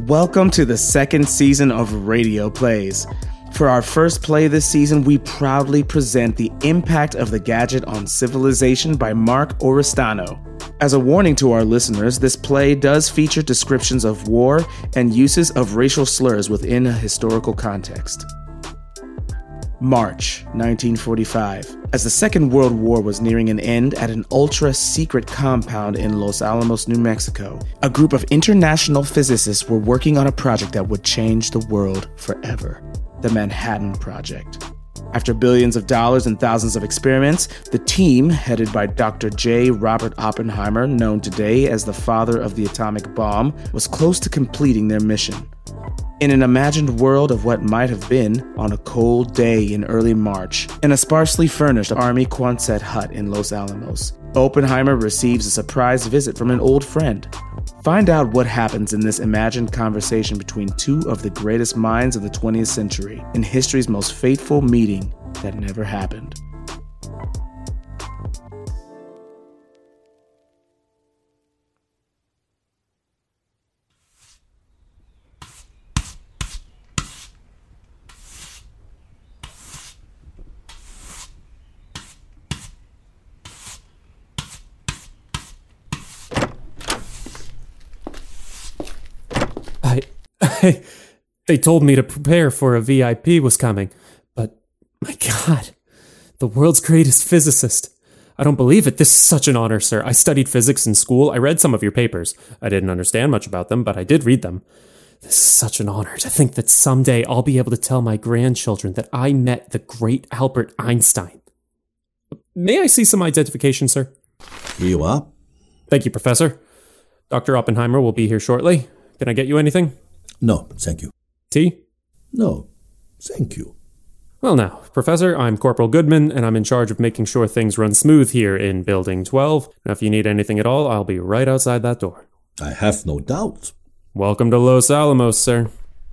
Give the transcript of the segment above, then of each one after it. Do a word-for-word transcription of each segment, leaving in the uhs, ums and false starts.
Welcome to the second season of Radio Plays. For our first play this season, we proudly present The Impact of the Gadget on Civilization by Mark Oristano. As a warning to our listeners, this play does feature descriptions of war and uses of racial slurs within a historical context. March nineteen forty-five. As the Second World War was nearing an end at an ultra-secret compound in Los Alamos, New Mexico, a group of international physicists were working on a project that would change the world forever. The Manhattan Project. After billions of dollars and thousands of experiments, the team, headed by Doctor J. Robert Oppenheimer, known today as the father of the atomic bomb, was close to completing their mission. In an imagined world of what might have been, on a cold day in early March, in a sparsely furnished Army Quonset hut in Los Alamos, Oppenheimer receives a surprise visit from an old friend. Find out what happens in this imagined conversation between two of the greatest minds of the twentieth century in history's most fateful meeting that never happened. They told me to prepare for a V I P was coming, but my God, the world's greatest physicist. I don't believe it. This is such an honor, sir. I studied physics in school. I read some of your papers. I didn't understand much about them, but I did read them. This is such an honor to think that someday I'll be able to tell my grandchildren that I met the great Albert Einstein. May I see some identification, sir? Here you are. Thank you, Professor. Doctor Oppenheimer will be here shortly. Can I get you anything? No, thank you. Tea? No, thank you. Well now, Professor, I'm Corporal Goodman, and I'm in charge of making sure things run smooth here in Building twelve. Now, if you need anything at all, I'll be right outside that door. I have no doubt. Welcome to Los Alamos, sir.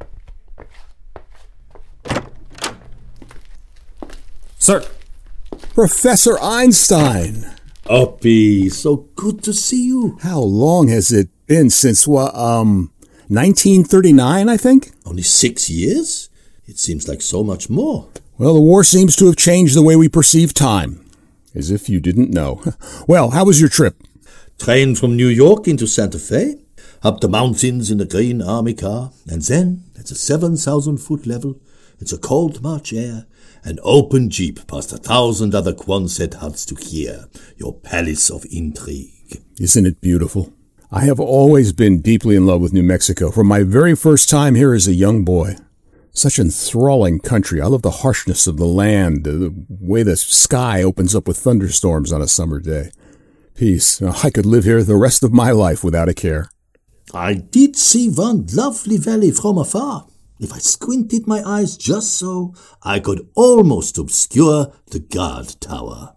Sir! Professor Einstein! Oppie, so good to see you. How long has it been since, what, um... nineteen thirty-nine, I think? Only six years? It seems like so much more. Well, the war seems to have changed the way we perceive time. As if you didn't know. Well, how was your trip? Train from New York into Santa Fe, up the mountains in a green army car, and then, at the seven thousand foot level, it's a cold March air, an open jeep past a thousand other Quonset huts to hear your palace of intrigue. Isn't it beautiful? I have always been deeply in love with New Mexico from my very first time here as a young boy. Such enthralling country. I love the harshness of the land, the way the sky opens up with thunderstorms on a summer day. Peace. I could live here the rest of my life without a care. I did see one lovely valley from afar. If I squinted my eyes just so, I could almost obscure the guard tower.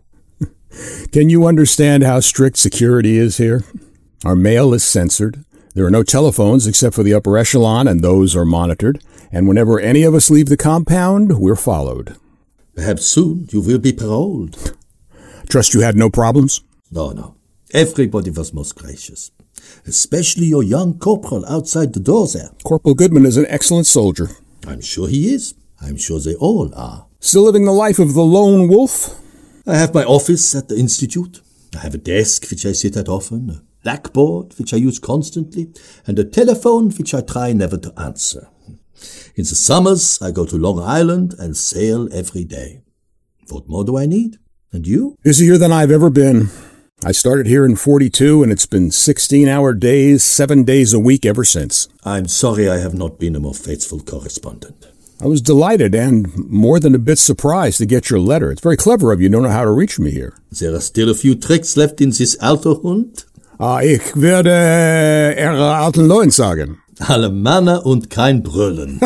Can you understand how strict security is here? Our mail is censored. There are no telephones except for the upper echelon, and those are monitored. And whenever any of us leave the compound, we're followed. Perhaps soon you will be paroled. Trust you had no problems? No, no. Everybody was most gracious. Especially your young corporal outside the door there. Corporal Goodman is an excellent soldier. I'm sure he is. I'm sure they all are. Still living the life of the lone wolf? I have my office at the Institute. I have a desk which I sit at often, a blackboard which I use constantly, and a telephone which I try never to answer. In the summers, I go to Long Island and sail every day. What more do I need? And you? Busier than I've ever been. I started here in forty-two, and it's been sixteen-hour days, seven days a week ever since. I'm sorry I have not been a more faithful correspondent. I was delighted and more than a bit surprised to get your letter. It's very clever of you to know how to reach me here. There are still a few tricks left in this alter Hund. Ah, ich werde Ihre alten Leute sagen. Alle Männer und kein Brüllen.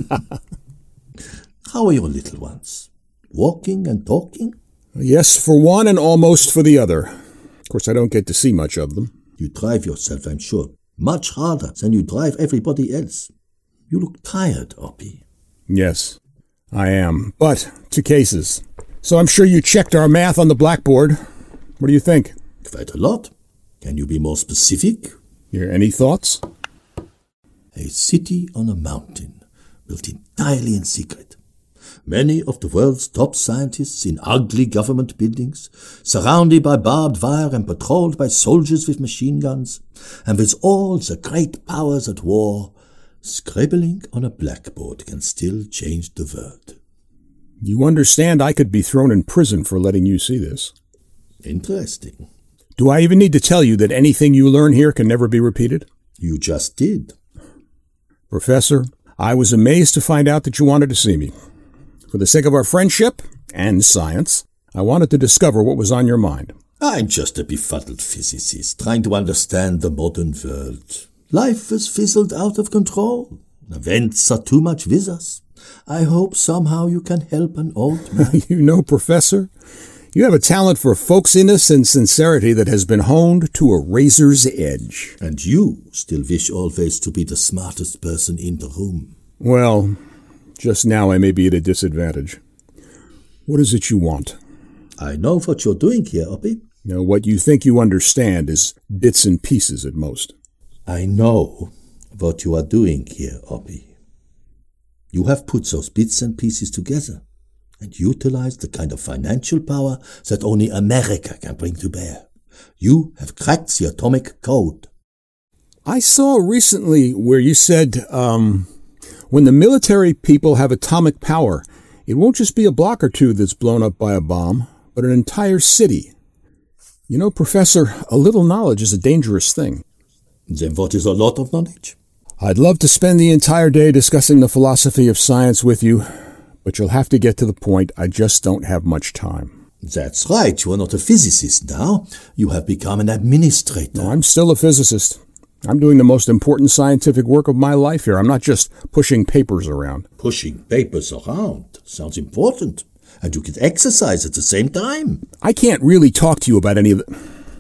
How are your little ones? Walking and talking? Yes, for one and almost for the other. Of course, I don't get to see much of them. You drive yourself, I'm sure, much harder than you drive everybody else. You look tired, Oppie. Yes, I am. But to cases. So I'm sure you checked our math on the blackboard. What do you think? Quite a lot. Can you be more specific? Here, any thoughts? A city on a mountain, built entirely in secret. Many of the world's top scientists in ugly government buildings, surrounded by barbed wire and patrolled by soldiers with machine guns, and with all the great powers at war, scribbling on a blackboard can still change the world. You understand I could be thrown in prison for letting you see this. Interesting. Do I even need to tell you that anything you learn here can never be repeated? You just did. Professor, I was amazed to find out that you wanted to see me. For the sake of our friendship and science, I wanted to discover what was on your mind. I'm just a befuddled physicist trying to understand the modern world. Life has fizzled out of control. Events are too much with us. I hope somehow you can help an old man. You know, Professor, you have a talent for folksiness and sincerity that has been honed to a razor's edge. And you still wish always to be the smartest person in the room. Well, just now I may be at a disadvantage. What is it you want? I know what you're doing here, Oppie. Now, what you think you understand is bits and pieces at most. I know what you are doing here, Oppie. You have put those bits and pieces together and utilized the kind of financial power that only America can bring to bear. You have cracked the atomic code. I saw recently where you said, um, when the military people have atomic power, it won't just be a block or two that's blown up by a bomb, but an entire city. You know, Professor, a little knowledge is a dangerous thing. Then what is a lot of knowledge? I'd love to spend the entire day discussing the philosophy of science with you, but you'll have to get to the point. I just don't have much time. That's right. You are not a physicist now. You have become an administrator. No, I'm still a physicist. I'm doing the most important scientific work of my life here. I'm not just pushing papers around. Pushing papers around sounds important. And you can exercise at the same time. I can't really talk to you about any of it.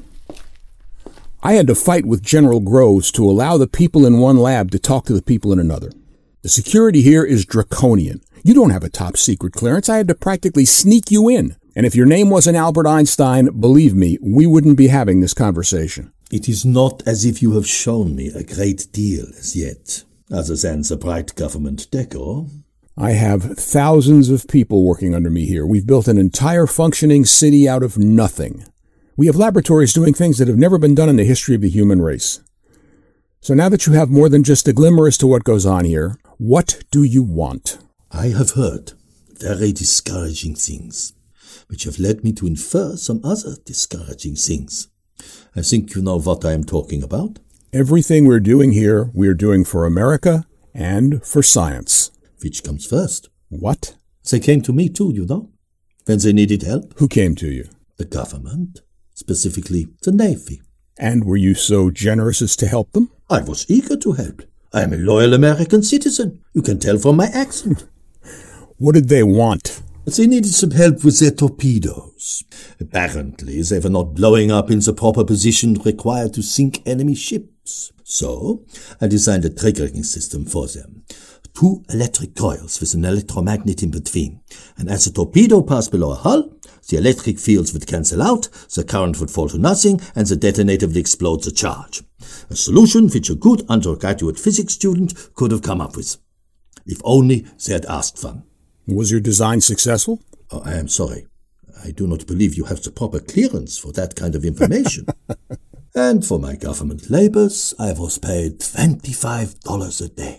I had to fight with General Groves to allow the people in one lab to talk to the people in another. The security here is draconian. You don't have a top secret clearance. I had to practically sneak you in. And if your name wasn't Albert Einstein, believe me, we wouldn't be having this conversation. It is not as if you have shown me a great deal as yet, other than the bright government decor. I have thousands of people working under me here. We've built an entire functioning city out of nothing. We have laboratories doing things that have never been done in the history of the human race. So now that you have more than just a glimmer as to what goes on here, what do you want? I have heard very discouraging things, which have led me to infer some other discouraging things. I think you know what I am talking about. Everything we're doing here, we're doing for America and for science. Which comes first? What? They came to me too, you know, when they needed help. Who came to you? The government, specifically the Navy. And were you so generous as to help them? I was eager to help. I am a loyal American citizen. You can tell from my accent. What did they want? They needed some help with their torpedoes. Apparently, they were not blowing up in the proper position required to sink enemy ships. So, I designed a triggering system for them. Two electric coils with an electromagnet in between. And as the torpedo passed below a hull, the electric fields would cancel out, the current would fall to nothing, and the detonator would explode the charge. A solution which a good undergraduate physics student could have come up with. If only they had asked one. Was your design successful? Oh, I am sorry. I do not believe you have the proper clearance for that kind of information. And for my government labors, I was paid twenty-five dollars a day.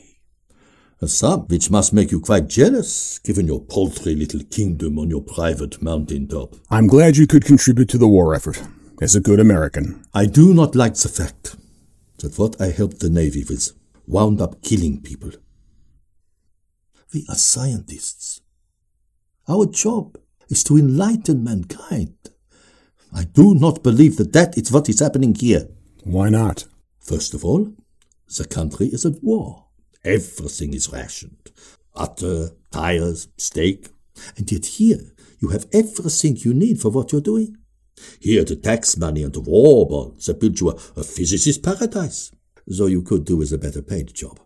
A sum which must make you quite jealous, given your paltry little kingdom on your private mountain top. I'm glad you could contribute to the war effort, as a good American. I do not like the fact that what I helped the Navy with wound up killing people. We are scientists. Our job is to enlighten mankind. I do not believe that that is what is happening here. Why not? First of all, the country is at war. Everything is rationed. Butter, tires, steak. And yet here you have everything you need for what you're doing. Here the tax money and the war bonds have built you a, a physicist paradise. Though you could do with a better paid job.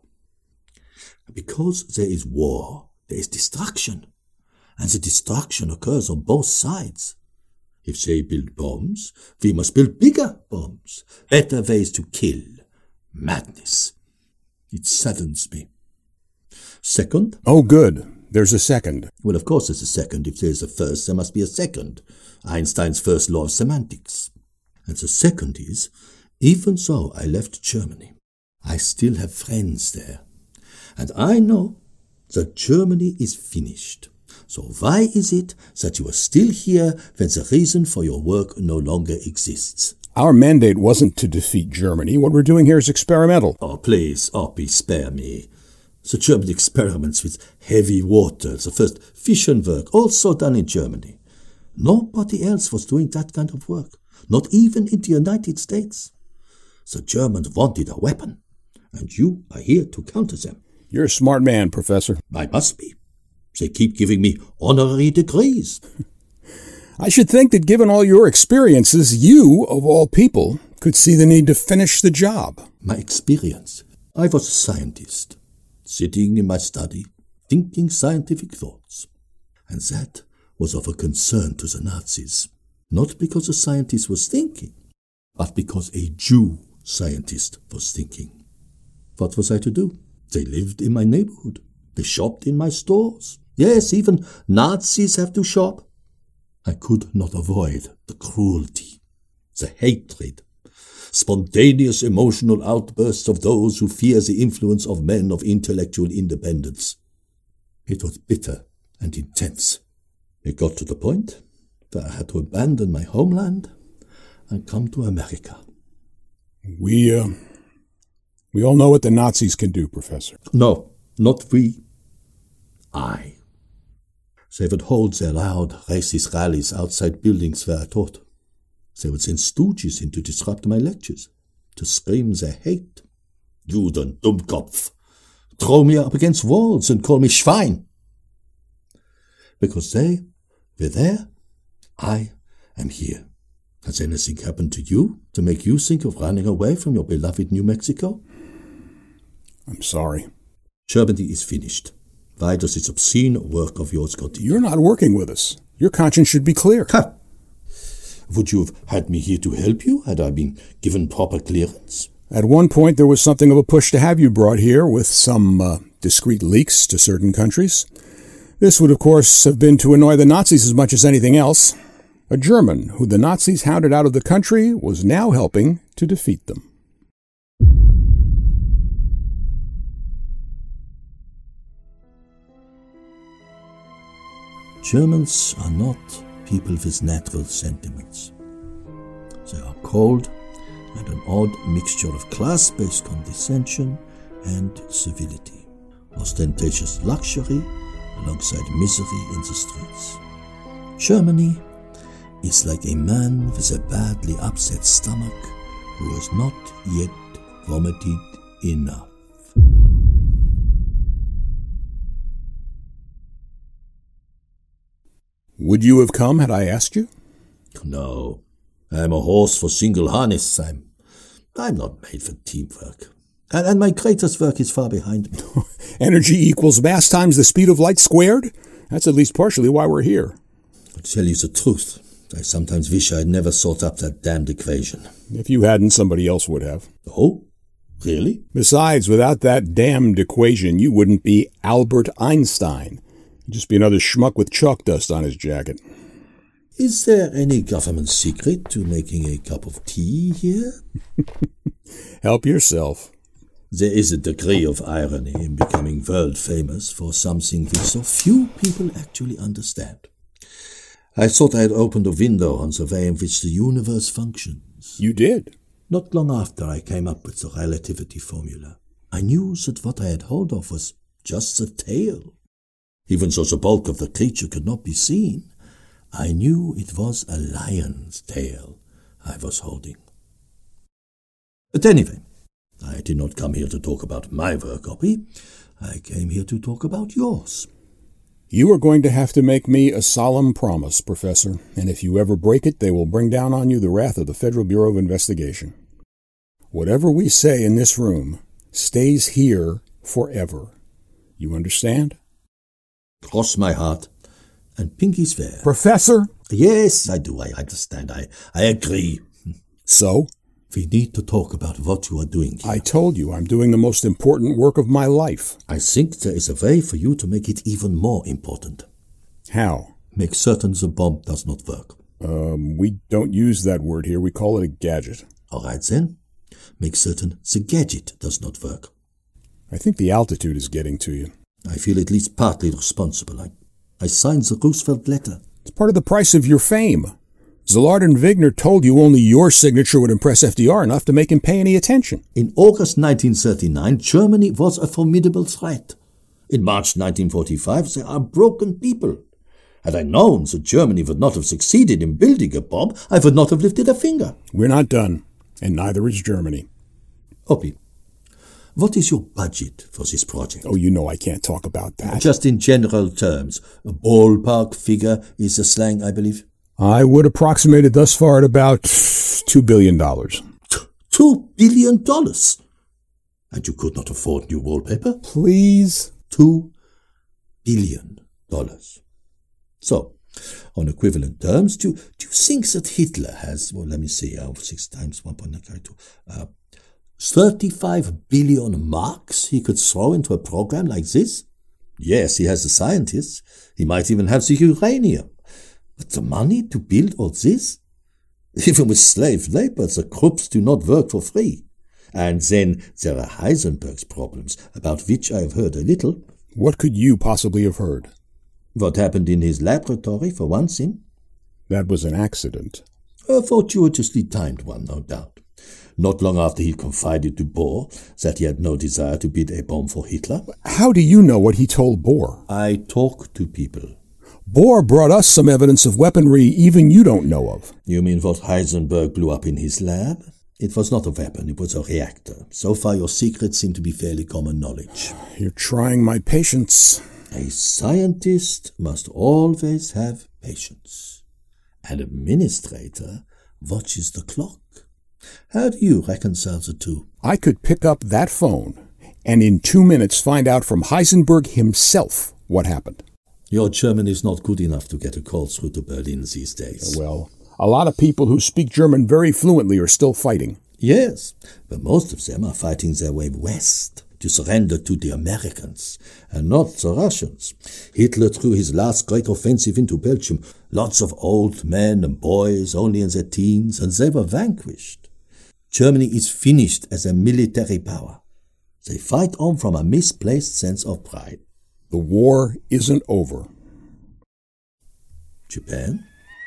Because there is war, there is destruction. And the destruction occurs on both sides. If they build bombs, we must build bigger bombs. Better ways to kill. Madness. It saddens me. Second? Oh, good. There's a second. Well, of course there's a second. If there's a first, there must be a second. Einstein's first law of semantics. And the second is, even though I left Germany, I still have friends there. And I know that Germany is finished. So why is it that you are still here when the reason for your work no longer exists? Our mandate wasn't to defeat Germany. What we're doing here is experimental. Oh, please, Oppie, spare me. The German experiments with heavy water, the first fission work, also done in Germany. Nobody else was doing that kind of work, not even in the United States. The Germans wanted a weapon, and you are here to counter them. You're a smart man, Professor. I must be. They keep giving me honorary degrees. I should think that given all your experiences, you, of all people, could see the need to finish the job. My experience? I was a scientist, sitting in my study, thinking scientific thoughts. And that was of a concern to the Nazis. Not because a scientist was thinking, but because a Jew scientist was thinking. What was I to do? They lived in my neighborhood. They shopped in my stores. Yes, even Nazis have to shop. I could not avoid the cruelty, the hatred, spontaneous emotional outbursts of those who fear the influence of men of intellectual independence. It was bitter and intense. It got to the point that I had to abandon my homeland and come to America. We, uh, we all know what the Nazis can do, Professor. No, not we. I. They would hold their loud, racist rallies outside buildings where I taught. They would send stooges in to disrupt my lectures, to scream their hate. Juden, Dummkopf. Throw me up against walls and call me Schwein. Because they were there, I am here. Has anything happened to you to make you think of running away from your beloved New Mexico? I'm sorry. Germany is finished. Why does this obscene work of yours continue? You're not working with us. Your conscience should be clear. Ha! Would you have had me here to help you had I been given proper clearance? At one point, there was something of a push to have you brought here with some uh, discreet leaks to certain countries. This would, of course, have been to annoy the Nazis as much as anything else. A German who the Nazis hounded out of the country was now helping to defeat them. Germans are not people with natural sentiments. They are cold and an odd mixture of class-based condescension and civility, ostentatious luxury alongside misery in the streets. Germany is like a man with a badly upset stomach who has not yet vomited enough. Would you have come had I asked you? No, I am a horse for single harness. I'm, I'm not made for teamwork. And, and my greatest work is far behind me. Energy equals mass times the speed of light squared? That's at least partially why we're here. To tell you the truth, I sometimes wish I had never thought up that damned equation. If you hadn't, somebody else would have. Oh, really? Besides, without that damned equation, you wouldn't be Albert Einstein. You'd just be another schmuck with chalk dust on his jacket. Is there any government secret to making a cup of tea here? Help yourself. There is a degree of irony in becoming world famous for something which so few people actually understand. I thought I had opened a window on the way in which the universe functions. You did. Not long after I came up with the relativity formula, I knew that what I had hold of was just the tail. Even though the bulk of the creature could not be seen, I knew it was a lion's tail I was holding. But anyway, I did not come here to talk about my work, Oppie. I came here to talk about yours. You are going to have to make me a solemn promise, Professor, and if you ever break it, they will bring down on you the wrath of the Federal Bureau of Investigation. Whatever we say in this room stays here forever. You understand? Cross my heart and pinky swear. Professor? Yes, I do. I understand. I, I agree. So, We need to talk about what you are doing here. I told you I'm doing the most important work of my life. I think there is a way for you to make it even more important. How? Make certain the bomb does not work. Um, we don't use that word here. We call it a gadget. All right then. Make certain the gadget does not work. I think the altitude is getting to you. I feel at least partly responsible. I, I signed the Roosevelt letter. It's part of the price of your fame. Szilard and Wigner told you only your signature would impress F D R enough to make him pay any attention. In August nineteen thirty-nine, Germany was a formidable threat. In March nineteen forty-five, they are broken people. Had I known that Germany would not have succeeded in building a bomb, I would not have lifted a finger. We're not done, and neither is Germany. Opie, what is your budget for this project? Oh, you know I can't talk about that. Just in general terms. A ballpark figure is a slang, I believe. I would approximate it thus far at about two billion dollars. Two billion dollars? And you could not afford new wallpaper? Please? Two billion dollars. So, on equivalent terms, do, do you think that Hitler has, well, let me see, uh, six times one point nine two, uh, thirty-five billion marks he could throw into a program like this? Yes, he has the scientists. He might even have the uranium. But the money to build all this? Even with slave labor, the Krupps do not work for free. And then there are Heisenberg's problems, about which I have heard a little. What could you possibly have heard? What happened in his laboratory, for one thing. That was an accident. A fortuitously timed one, no doubt. Not long after he confided to Bohr that he had no desire to build a bomb for Hitler. How do you know what he told Bohr? I talk to people. Bohr brought us some evidence of weaponry even you don't know of. You mean what Heisenberg blew up in his lab? It was not a weapon, it was a reactor. So far your secrets seem to be fairly common knowledge. You're trying my patience. A scientist must always have patience. An administrator watches the clock. How do you reconcile the two? I could pick up that phone and in two minutes find out from Heisenberg himself what happened. Your German is not good enough to get a call through to Berlin these days. Well, a lot of people who speak German very fluently are still fighting. Yes, but most of them are fighting their way west to surrender to the Americans and not the Russians. Hitler threw his last great offensive into Belgium. Lots of old men and boys, only in their teens, and they were vanquished. Germany is finished as a military power. They fight on from a misplaced sense of pride. The war isn't over. Japan?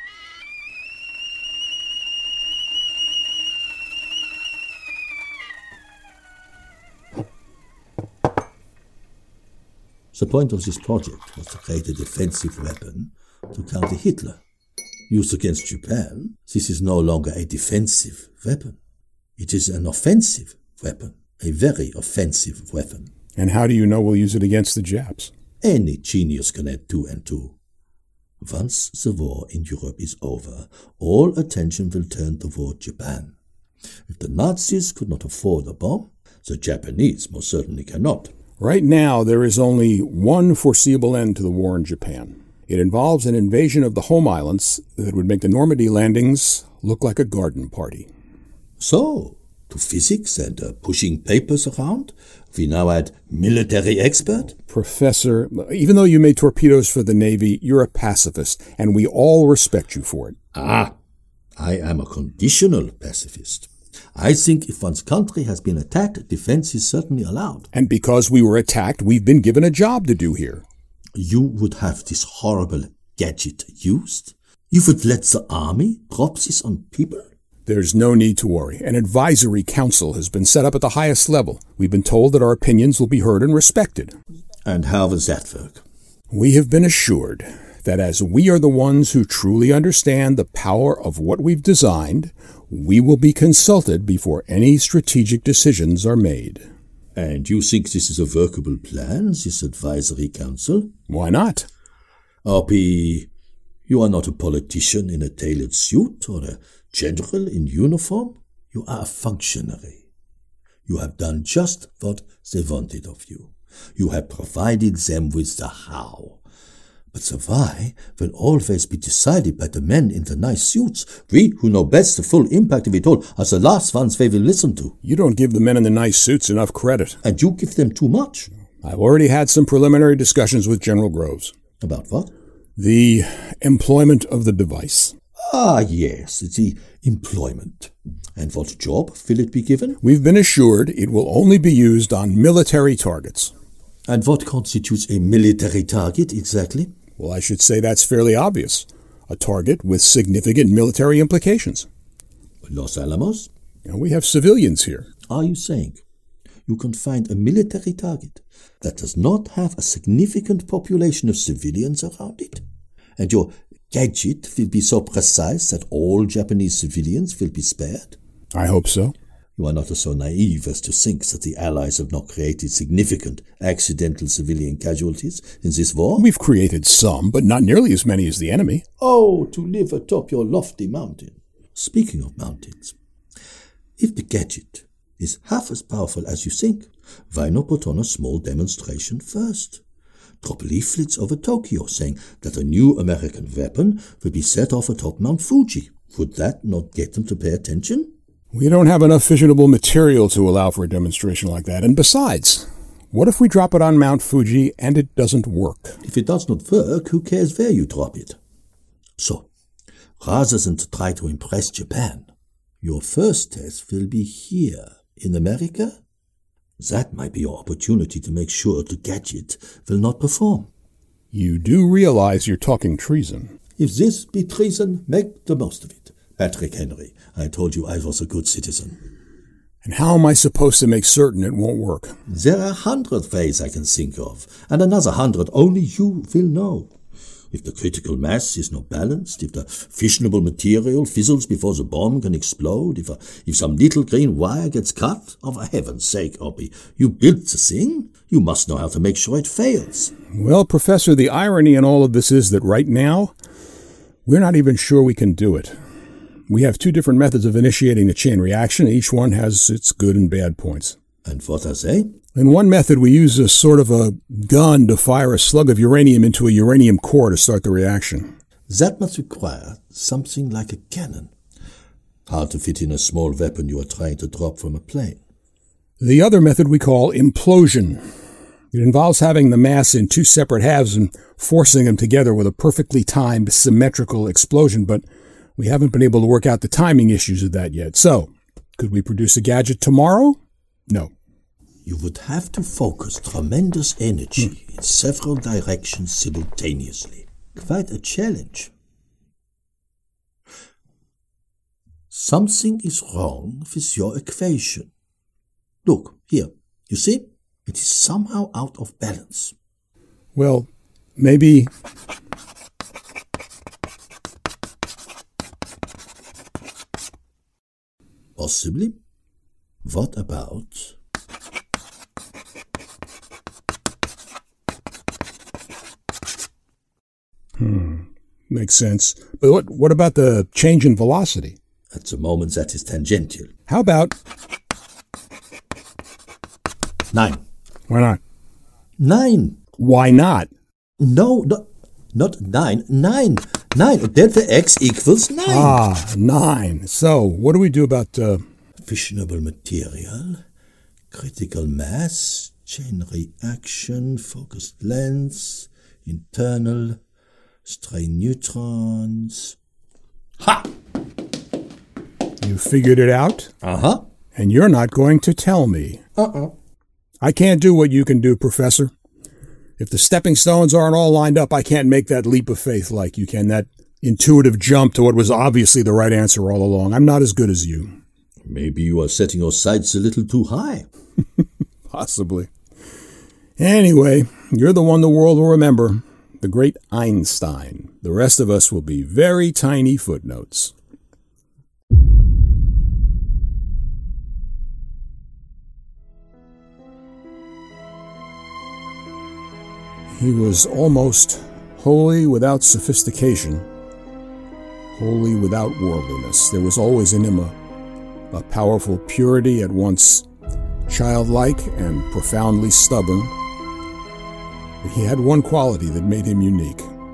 The point of this project was to create a defensive weapon to counter Hitler. Used against Japan, this is no longer a defensive weapon. It is an offensive weapon, a very offensive weapon. And how do you know we'll use it against the Japs? Any genius can add two and two. Once the war in Europe is over, all attention will turn toward Japan. If the Nazis could not afford a bomb, the Japanese most certainly cannot. Right now, there is only one foreseeable end to the war in Japan. It involves an invasion of the home islands that would make the Normandy landings look like a garden party. So, to physics and uh, pushing papers around, we now add military expert? Professor, even though you made torpedoes for the Navy, you're a pacifist, and we all respect you for it. Ah, I am a conditional pacifist. I think if one's country has been attacked, defense is certainly allowed. And because we were attacked, we've been given a job to do here. You would have this horrible gadget used? You would let the army drop this on people? There's no need to worry. An advisory council has been set up at the highest level. We've been told that our opinions will be heard and respected. And how does that work? We have been assured that as we are the ones who truly understand the power of what we've designed, we will be consulted before any strategic decisions are made. And you think this is a workable plan, this advisory council? Why not? R P, you are not a politician in a tailored suit or a general in uniform. You are a functionary. You have done just what they wanted of you. You have provided them with the how. But the why will always be decided by the men in the nice suits. We, who know best the full impact of it all, are the last ones they will listen to. You don't give the men in the nice suits enough credit. And you give them too much. I've already had some preliminary discussions with General Groves. About what? The employment of the device. Ah, yes, the employment. And what job will it be given? We've been assured it will only be used on military targets. And what constitutes a military target exactly? Well, I should say that's fairly obvious. A target with significant military implications. Los Alamos? And we have civilians here. Are you saying you can find a military target that does not have a significant population of civilians around it? And your gadget will be so precise that all Japanese civilians will be spared? I hope so. You are not so naive as to think that the Allies have not created significant accidental civilian casualties in this war? We've created some, but not nearly as many as the enemy. Oh, to live atop your lofty mountain. Speaking of mountains, if the gadget is half as powerful as you think, why not put on a small demonstration first? Drop leaflets over Tokyo saying that a new American weapon will be set off atop Mount Fuji. Would that not get them to pay attention? We don't have enough fissionable material to allow for a demonstration like that. And besides, what if we drop it on Mount Fuji and it doesn't work? If it does not work, who cares where you drop it? So, rather than to try to impress Japan, your first test will be here in America. That might be your opportunity to make sure the gadget will not perform. You do realize you're talking treason. If this be treason, make the most of it. Patrick Henry, I told you I was a good citizen. And how am I supposed to make certain it won't work? There are a hundred ways I can think of, and another hundred only you will know. If the critical mass is not balanced, if the fissionable material fizzles before the bomb can explode, if a, if some little green wire gets cut, oh, for heaven's sake, Oppie, you built the thing. You must know how to make sure it fails. Well, Professor, the irony in all of this is that right now, we're not even sure we can do it. We have two different methods of initiating the chain reaction. Each one has its good and bad points. And what are they? In one method, we use a sort of a gun to fire a slug of uranium into a uranium core to start the reaction. That must require something like a cannon. Hard to fit in a small weapon you are trying to drop from a plane. The other method we call implosion. It involves having the mass in two separate halves and forcing them together with a perfectly timed, symmetrical explosion, but we haven't been able to work out the timing issues of that yet. So, could we produce a gadget tomorrow? No. You would have to focus tremendous energy in several directions simultaneously. Quite a challenge. Something is wrong with your equation. Look, here, you see? It is somehow out of balance. Well, maybe... Possibly. What about... Hmm, makes sense. But what, what about the change in velocity? At the moment, that is tangential. How about... Nine. Why not? Nine. Why not? No, no, not nine. Nine. Nine. Delta X equals nine. Ah, nine. So, what do we do about... Uh... Fissionable material, critical mass, chain reaction, focused length, internal, stray neutrons. Ha! You figured it out? Uh-huh. And you're not going to tell me. Uh-uh. I can't do what you can do, Professor. If the stepping stones aren't all lined up, I can't make that leap of faith like you can, that intuitive jump to what was obviously the right answer all along. I'm not as good as you. Maybe you are setting your sights a little too high. Possibly. Anyway, you're the one the world will remember, the great Einstein. The rest of us will be very tiny footnotes. He was almost wholly without sophistication, wholly without worldliness. There was always in him a A powerful purity, at once childlike and profoundly stubborn. But he had one quality that made him unique.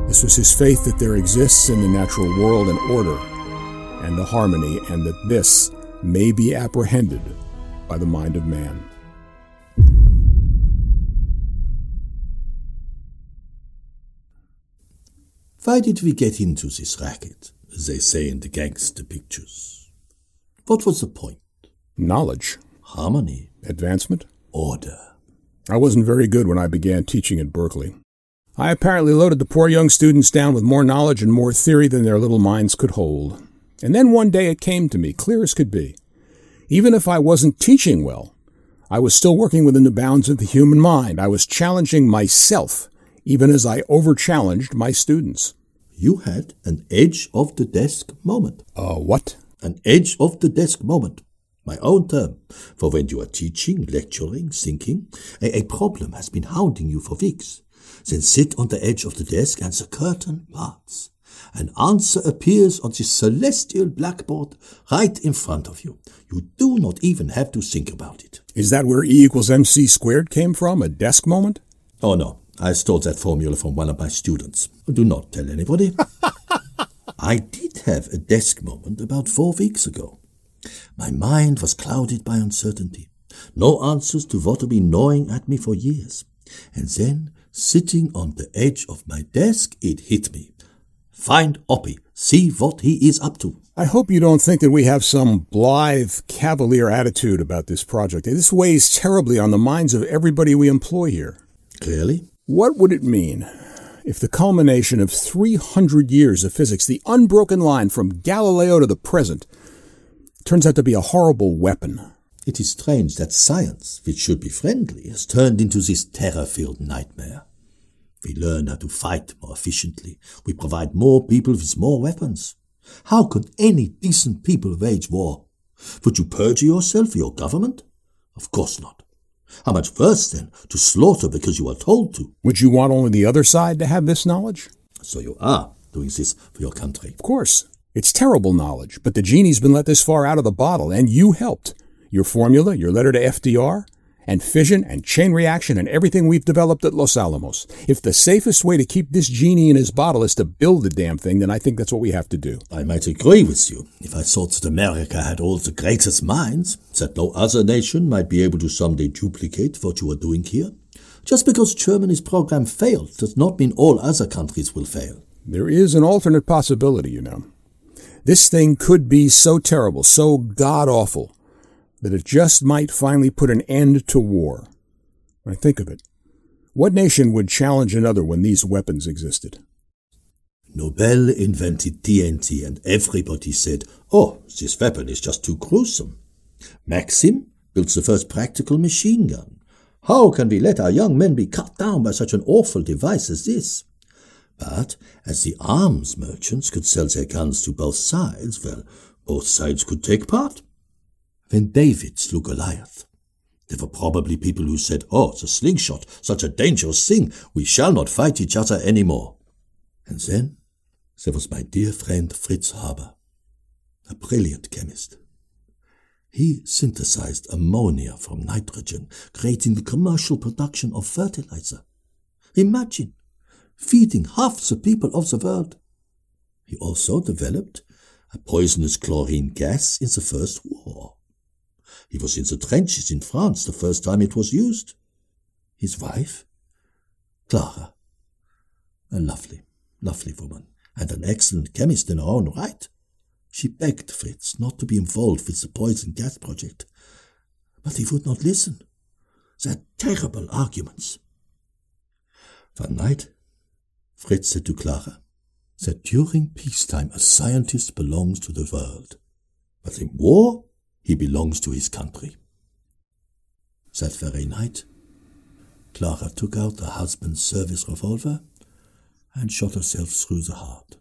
This was his faith that there exists in the natural world an order and a harmony, and that this may be apprehended by the mind of man. Why did we get into this racket, as they say in the gangster pictures? What was the point? Knowledge. Harmony. Advancement. Order. I wasn't very good when I began teaching at Berkeley. I apparently loaded the poor young students down with more knowledge and more theory than their little minds could hold. And then one day it came to me, clear as could be. Even if I wasn't teaching well, I was still working within the bounds of the human mind. I was challenging myself, even as I over-challenged my students. You had an edge-of-the-desk moment. Uh, what? An edge-of-the-desk moment. My own term. For when you are teaching, lecturing, thinking, a, a problem has been hounding you for weeks. Then sit on the edge of the desk and the curtain parts. An answer appears on this celestial blackboard right in front of you. You do not even have to think about it. Is that where E equals mc squared came from, a desk moment? Oh no, I stole that formula from one of my students. Do not tell anybody. I did have a desk moment about four weeks ago. My mind was clouded by uncertainty. No answers to what had been gnawing at me for years. And then, sitting on the edge of my desk, it hit me. Find Oppie. See what he is up to. I hope you don't think that we have some blithe, cavalier attitude about this project. This weighs terribly on the minds of everybody we employ here. Clearly? What would it mean if the culmination of three hundred years of physics, the unbroken line from Galileo to the present, turns out to be a horrible weapon? It is strange that science, which should be friendly, has turned into this terror-filled nightmare. We learn how to fight more efficiently. We provide more people with more weapons. How could any decent people wage war? Would you perjure yourself for your government? Of course not. How much worse, then, to slaughter because you are told to? Would you want only the other side to have this knowledge? So you are doing this for your country. Of course. It's terrible knowledge, but the genie's been let this far out of the bottle, and you helped. Your formula, your letter to F D R, and fission and chain reaction and everything we've developed at Los Alamos. If the safest way to keep this genie in his bottle is to build the damn thing, then I think that's what we have to do. I might agree with you if I thought that America had all the greatest minds, that no other nation might be able to someday duplicate what you are doing here. Just because Germany's program failed does not mean all other countries will fail. There is an alternate possibility, you know. This thing could be so terrible, so god-awful, that it just might finally put an end to war. When I think of it, what nation would challenge another when these weapons existed? Nobel invented T N T and everybody said, oh, this weapon is just too gruesome. Maxim built the first practical machine gun. How can we let our young men be cut down by such an awful device as this? But as the arms merchants could sell their guns to both sides, well, both sides could take part. When David slew Goliath, there were probably people who said, oh, the slingshot, such a dangerous thing, we shall not fight each other any more. And then there was my dear friend Fritz Haber, a brilliant chemist. He synthesized ammonia from nitrogen, creating the commercial production of fertilizer. Imagine, feeding half the people of the world. He also developed a poisonous chlorine gas in the First War. He was in the trenches in France the first time it was used. His wife, Clara, a lovely, lovely woman, and an excellent chemist in her own right. She begged Fritz not to be involved with the poison gas project, but he would not listen. Their terrible arguments. One night, Fritz said to Clara that during peacetime a scientist belongs to the world, but in war he belongs to his country. That very night, Clara took out her husband's service revolver and shot herself through the heart.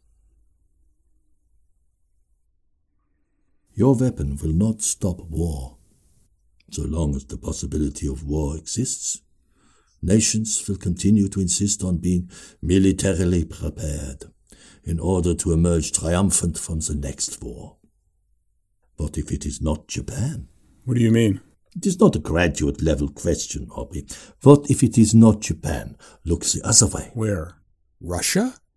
Your weapon will not stop war. So long as the possibility of war exists, nations will continue to insist on being militarily prepared in order to emerge triumphant from the next war. What if it is not Japan? What do you mean? It is not a graduate-level question, Oppie. What if it is not Japan? Look the other way. Where? Russia?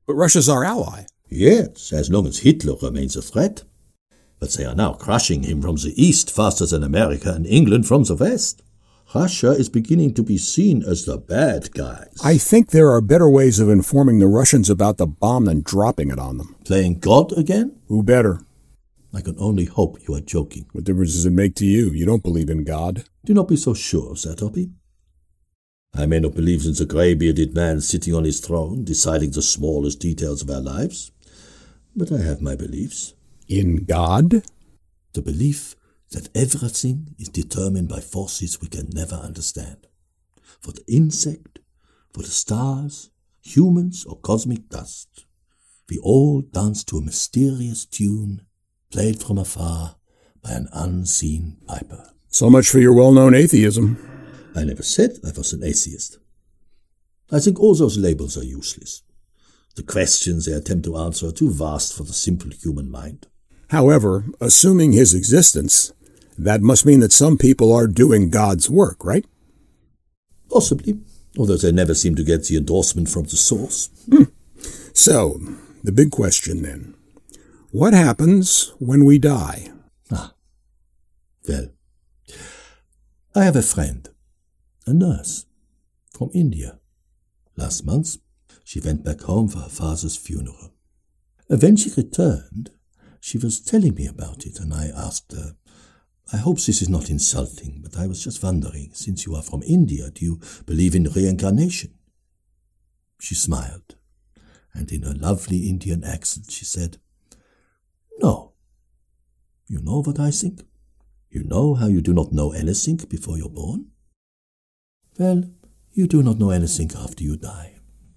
But Russia's our ally. Yes, as long as Hitler remains a threat. But they are now crushing him from the east faster than America and England from the west. Russia is beginning to be seen as the bad guys. I think there are better ways of informing the Russians about the bomb than dropping it on them. Playing God again? Who better? I can only hope you are joking. What difference does it make to you? You don't believe in God. Do not be so sure of that, Oppie. I may not believe in the grey-bearded man sitting on his throne, deciding the smallest details of our lives, but I have my beliefs. In God? The belief that everything is determined by forces we can never understand. For the insect, for the stars, humans, or cosmic dust, we all dance to a mysterious tune played from afar by an unseen piper. So much for your well-known atheism. I never said I was an atheist. I think all those labels are useless. The questions they attempt to answer are too vast for the simple human mind. However, assuming his existence, that must mean that some people are doing God's work, right? Possibly, although they never seem to get the endorsement from the source. Hmm. So, the big question then. What happens when we die? Ah, well, I have a friend, a nurse, from India. Last month, she went back home for her father's funeral. And when she returned, she was telling me about it, and I asked her, I hope this is not insulting, but I was just wondering, since you are from India, do you believe in reincarnation? She smiled, and in her lovely Indian accent she said, No. You know what I think? You know how you do not know anything before you're born? Well, you do not know anything after you die.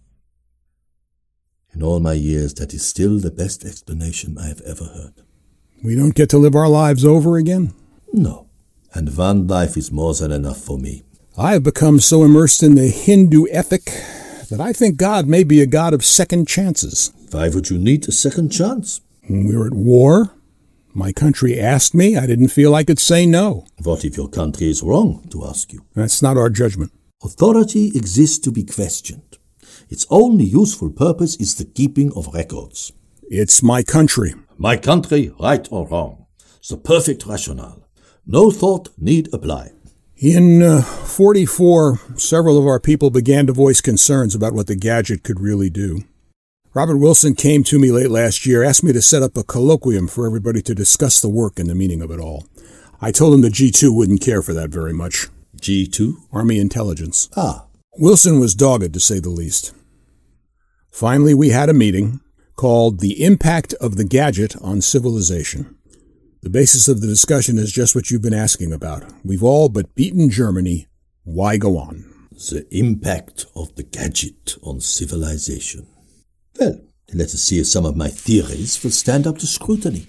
In all my years, that is still the best explanation I have ever heard. We don't get to live our lives over again? No, and one life is more than enough for me. I have become so immersed in the Hindu ethic that I think God may be a God of second chances. Why would you need a second chance? When we were at war, my country asked me. I didn't feel I could say no. What if your country is wrong to ask you? That's not our judgment. Authority exists to be questioned. Its only useful purpose is the keeping of records. It's my country. My country, right or wrong. The perfect rationale. No thought need apply. In uh, forty-four, several of our people began to voice concerns about what the gadget could really do. Robert Wilson came to me late last year, asked me to set up a colloquium for everybody to discuss the work and the meaning of it all. I told him the G two wouldn't care for that very much. G two? Army Intelligence. Ah. Wilson was dogged, to say the least. Finally, we had a meeting called The Impact of the Gadget on Civilization. The basis of the discussion is just what you've been asking about. We've all but beaten Germany. Why go on? The impact of the gadget on civilization. Well, let us see if some of my theories will stand up to scrutiny.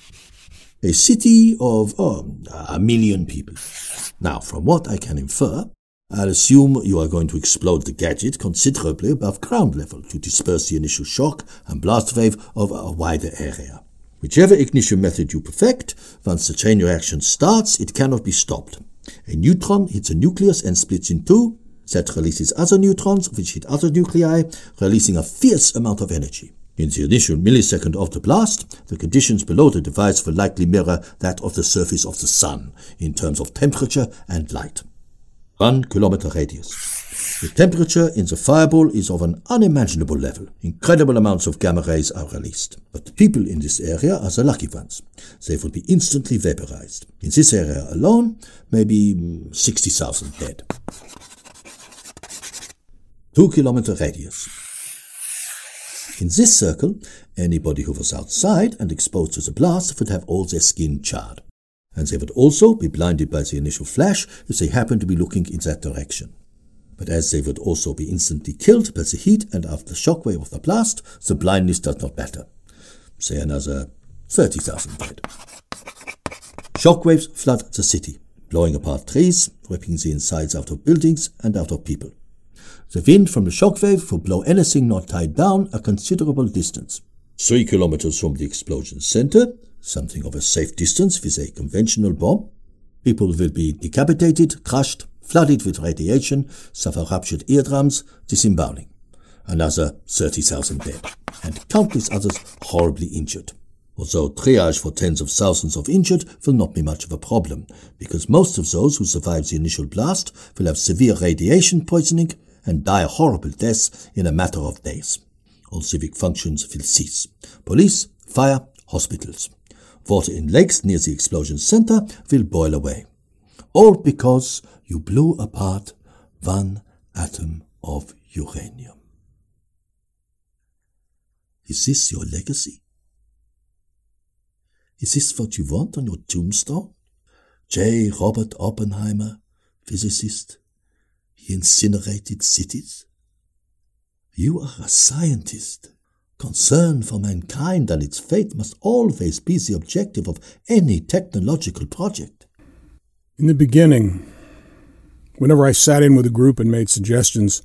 A city of oh, a million people. Now, from what I can infer, I'll assume you are going to explode the gadget considerably above ground level to disperse the initial shock and blast wave over a wider area. Whichever ignition method you perfect, once the chain reaction starts, it cannot be stopped. A neutron hits a nucleus and splits in two. That releases other neutrons, which hit other nuclei, releasing a fierce amount of energy. In the initial millisecond of the blast, the conditions below the device will likely mirror that of the surface of the sun, in terms of temperature and light. One kilometer radius. The temperature in the fireball is of an unimaginable level. Incredible amounts of gamma rays are released. But the people in this area are the lucky ones. They will be instantly vaporized. In this area alone, maybe sixty thousand dead. Two kilometer radius. In this circle, anybody who was outside and exposed to the blast would have all their skin charred. And they would also be blinded by the initial flash if they happened to be looking in that direction. But as they would also be instantly killed by the heat and after the shockwave of the blast, the blindness does not matter. Say another thirty thousand dead. Shockwaves flood the city, blowing apart trees, ripping the insides out of buildings and out of people. The wind from the shockwave will blow anything not tied down a considerable distance. Three kilometers from the explosion center, something of a safe distance with a conventional bomb, people will be decapitated, crushed, flooded with radiation, suffer ruptured eardrums, disemboweling. another thirty thousand dead, and countless others horribly injured. Although triage for tens of thousands of injured will not be much of a problem, because most of those who survive the initial blast will have severe radiation poisoning and die horrible deaths in a matter of days. All civic functions will cease. Police, fire, hospitals. Water in lakes near the explosion center will boil away. All because you blew apart one atom of uranium. Is this your legacy? Is this what you want on your tombstone? J. Robert Oppenheimer, physicist. He incinerated cities. You are a scientist. Concern for mankind and its fate must always be the objective of any technological project. In the beginning, whenever I sat in with a group and made suggestions,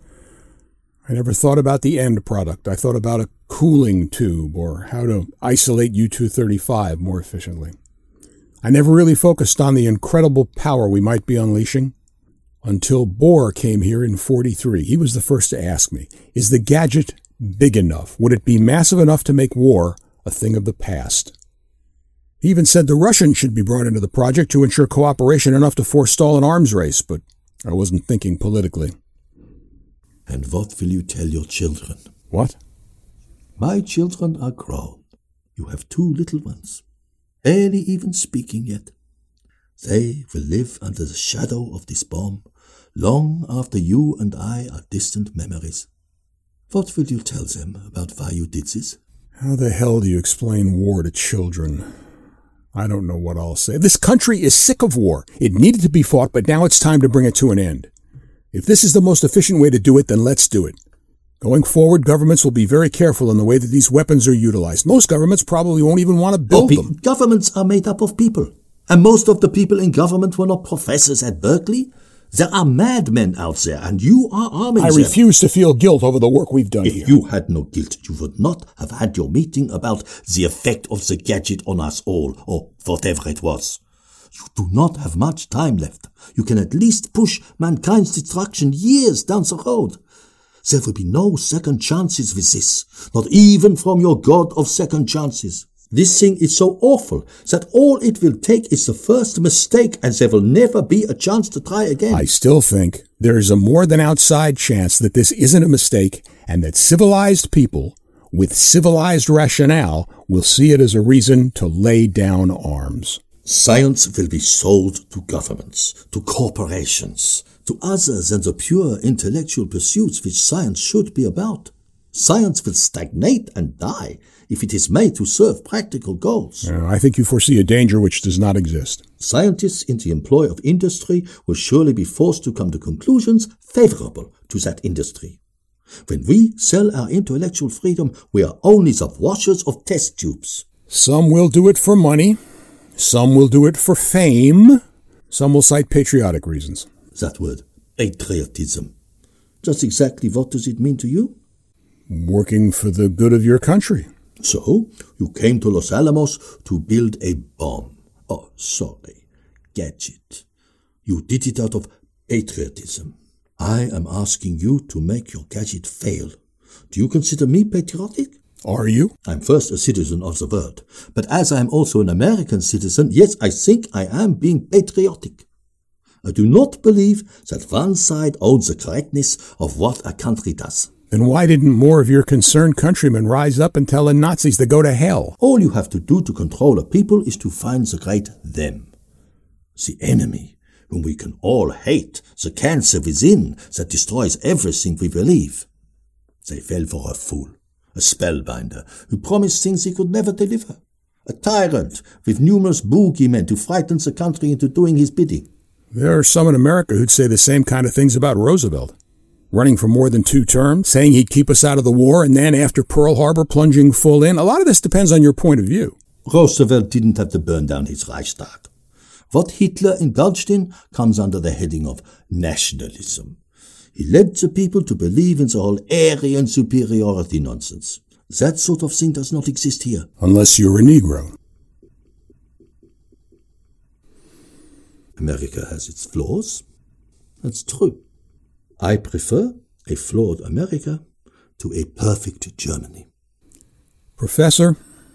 I never thought about the end product. I thought about a cooling tube or how to isolate U two thirty-five more efficiently. I never really focused on the incredible power we might be unleashing until Bohr came here in forty-three. He was the first to ask me, is the gadget big enough? Would it be massive enough to make war a thing of the past? He even said the Russians should be brought into the project to ensure cooperation enough to forestall an arms race, but I wasn't thinking politically. And what will you tell your children? What? My children are grown. You have two little ones, barely even speaking yet. They will live under the shadow of this bomb long after you and I are distant memories. What will you tell them about why you did this? How the hell do you explain war to children? I don't know what I'll say. This country is sick of war. It needed to be fought, but now it's time to bring it to an end. If this is the most efficient way to do it, then let's do it. Going forward, governments will be very careful in the way that these weapons are utilized. Most governments probably won't even want to build oh, them. Governments are made up of people. And most of the people in government were not professors at Berkeley. There are madmen out there, and you are arming I them. refuse to feel guilt over the work we've done If here. you had no guilt, you would not have had your meeting about the effect of the gadget on us all, or whatever it was. You do not have much time left. You can at least push mankind's destruction years down the road. There will be no second chances with this, not even from your God of second chances. This thing is so awful that all it will take is the first mistake, and there will never be a chance to try again. I still think there is a more than outside chance that this isn't a mistake, and that civilized people with civilized rationale will see it as a reason to lay down arms. Science will be sold to governments, to corporations, to others than the pure intellectual pursuits which science should be about. Science will stagnate and die if it is made to serve practical goals. Uh, I think you foresee a danger which does not exist. Scientists in the employ of industry will surely be forced to come to conclusions favorable to that industry. When we sell our intellectual freedom, we are only the washers of test tubes. Some will do it for money. Some will do it for fame. Some will cite patriotic reasons. That word, patriotism. Just exactly what does it mean to you? Working for the good of your country. So, you came to Los Alamos to build a bomb. Oh, sorry, gadget. You did it out of patriotism. I am asking you to make your gadget fail. Do you consider me patriotic? Are you? I'm first a citizen of the world, but as I am also an American citizen, yes, I think I am being patriotic. I do not believe that one side owns the correctness of what a country does. Then why didn't more of your concerned countrymen rise up and tell the Nazis to go to hell? All you have to do to control a people is to find the great them. The enemy, whom we can all hate, the cancer within that destroys everything we believe. They fell for a fool, a spellbinder, who promised things he could never deliver. A tyrant with numerous boogeymen to frighten the country into doing his bidding. There are some in America who'd say the same kind of things about Roosevelt. Running for more than two terms, saying he'd keep us out of the war, and then after Pearl Harbor plunging full in. A lot of this depends on your point of view. Roosevelt didn't have to burn down his Reichstag. What Hitler indulged in comes under the heading of nationalism. He led the people to believe in the whole Aryan superiority nonsense. That sort of thing does not exist here. Unless you're a Negro. America has its flaws. That's true. I prefer a flawed America to a perfect Germany. Professor,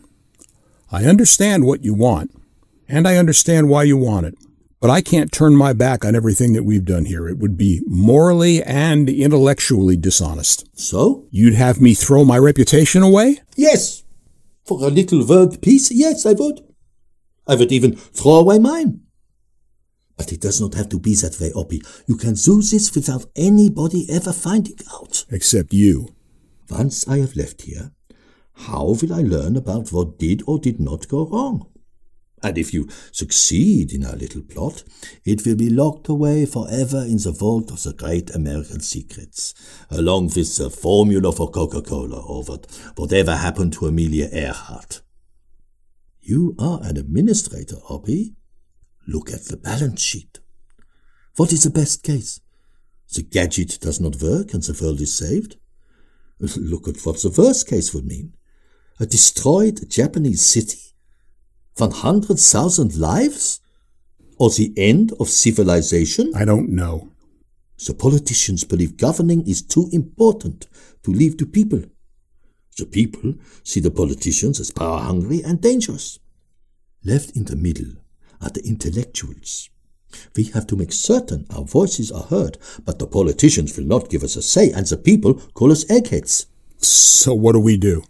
I understand what you want, and I understand why you want it, but I can't turn my back on everything that we've done here. It would be morally and intellectually dishonest. So? You'd have me throw my reputation away? Yes. For a little world peace, yes, I would. I would even throw away mine. But it does not have to be that way, Oppie. You can do this without anybody ever finding out. Except you. Once I have left here, how will I learn about what did or did not go wrong? And if you succeed in our little plot, it will be locked away forever in the vault of the great American secrets, along with the formula for Coca-Cola or what, whatever happened to Amelia Earhart. You are an administrator, Oppie. Look at the balance sheet. What is the best case? The gadget does not work and the world is saved? Look at what the worst case would mean. A destroyed Japanese city? one hundred thousand lives? Or the end of civilization? I don't know. The politicians believe governing is too important to leave to people. The people see the politicians as power-hungry and dangerous. Left in the middle are the intellectuals. We have to make certain our voices are heard, but the politicians will not give us a say, and the people call us eggheads. So what do we do?